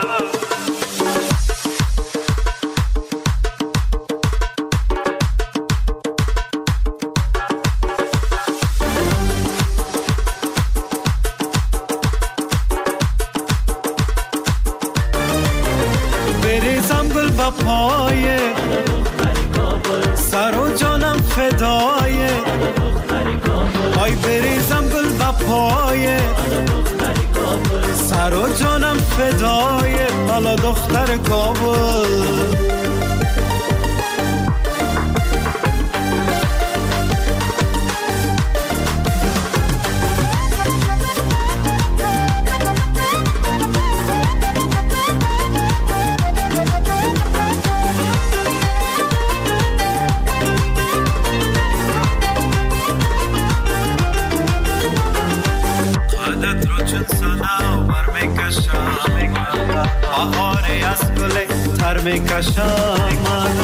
پایه سر و جانم فدایه، های بریزم گل و پایه سر و جانم فدایه، حالا دختر کابل. بهاری از گل تر میکشم،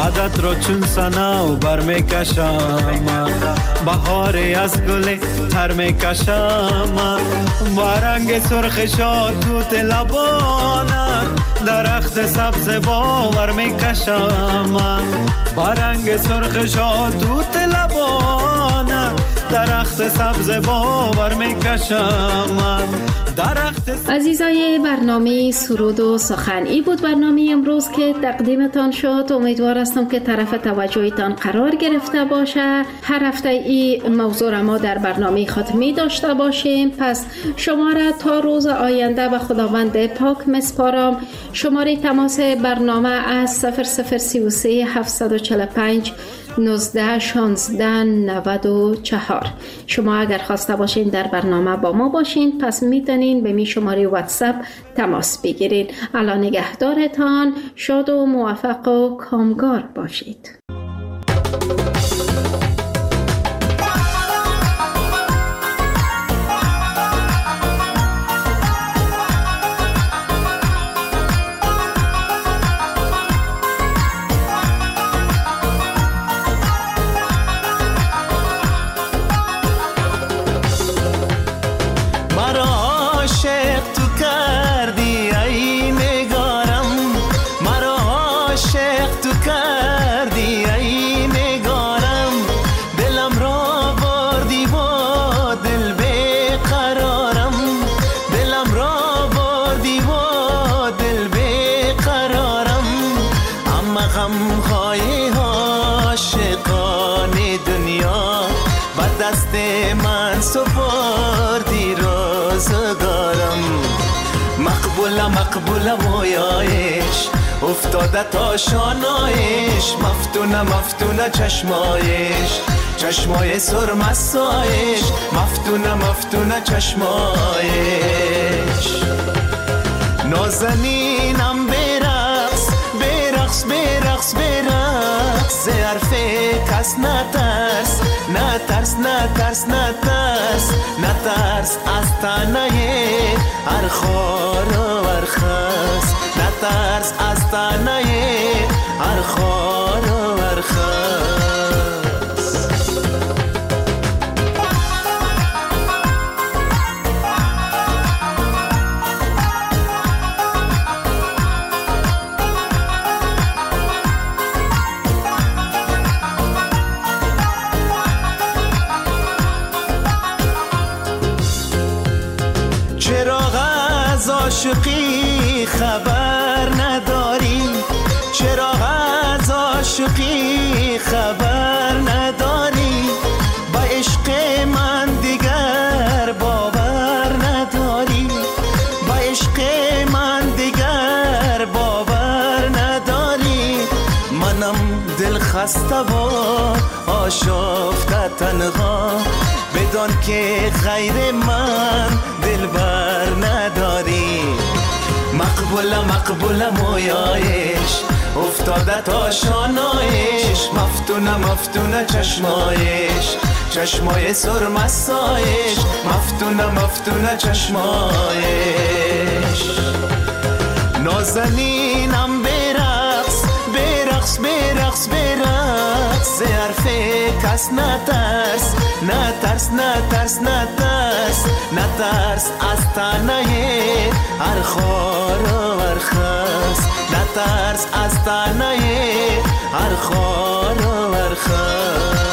بعدت رو چون سناو بر میکشم بهاری از گل تر میکشم با رنگ سرخ شاد توت لبانت درخت سبز باور میکشم با رنگ سرخ شاد توت لبانت درخت سبز باور میکشم درخت. عزیزای برنامه سرود و سخن، ای بود برنامه امروز که تقدیمتان شد. امیدوار هستم که طرف توجهتان قرار گرفته باشه. هر هفته ای موضوع را ما در برنامه خود می داشته باشیم. پس شما را تا روز آینده به خداوند پاک مسپارم. شماره تماس برنامه از صفر صفر سی و سه هفتصد و چهل و پنج نوزده شانزده نود و چهار. شما اگر خواسته باشین در برنامه با ما باشین، پس میتونین به می شماره واتساپ تماس بگیرید. الان نگهدارتان، شاد و موفق و کامگار باشید. مقبول مویایش افتاده تا شانایش، مفتونه مفتونه چشمایش، چشمای سرمسایش، مفتونه مفتونه چشمایش. نازنینم برقص برقص برقص برقص، حرف کس نترس نترس نترس نترس نترس از تنه هر خار و هر خس، نترس از تنه هر خار و هر خس. عاشقی خبر نداری، چرا از عاشقی خبر نداری، با عشق من دیگر باور نداری، با عشق من دیگر باور نداری. منم دل خسته و آشفته تنها، بدان که غیر من دل بر نداری. مقبول مقبول مویایش افتاده تا شانایش، مفتونه مفتونه چشمایش، چشمای سرمسایش، مفتونه مفتونه چشمایش. نازنینم برقص برقص برقص برقص، حرف کس نترس نترس نترس نترس نترس از تنه هر خار و هر خس، نترس از تنه هر خار و هر خس.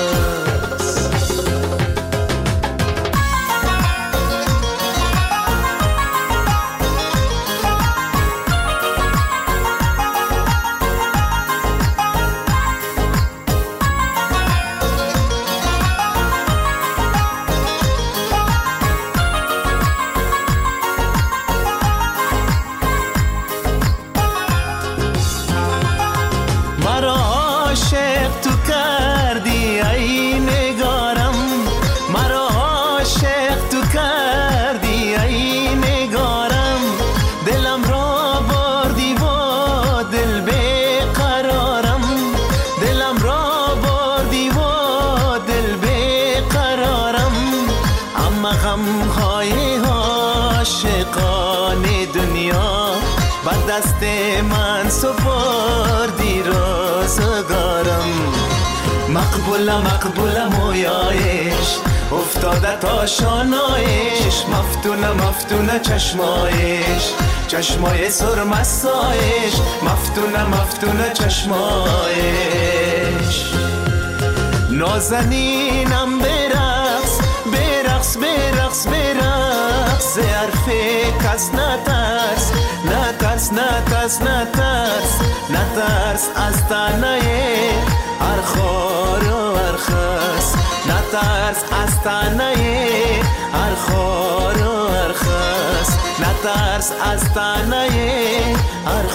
دست من سپردی روزگار، مقبول مقبول مویایش افتاده تا شانایش مفتونه مفتونه چشمایش چشمای سرمستایش مفتونه مفتونه چشمایش نازنینم برقص برقص برقص برقص حرف کس نترس نترس نترس نترس نترس از تنه هر خار و هر خس نترس از تنه هر خار و هر خس نترس از تنه هر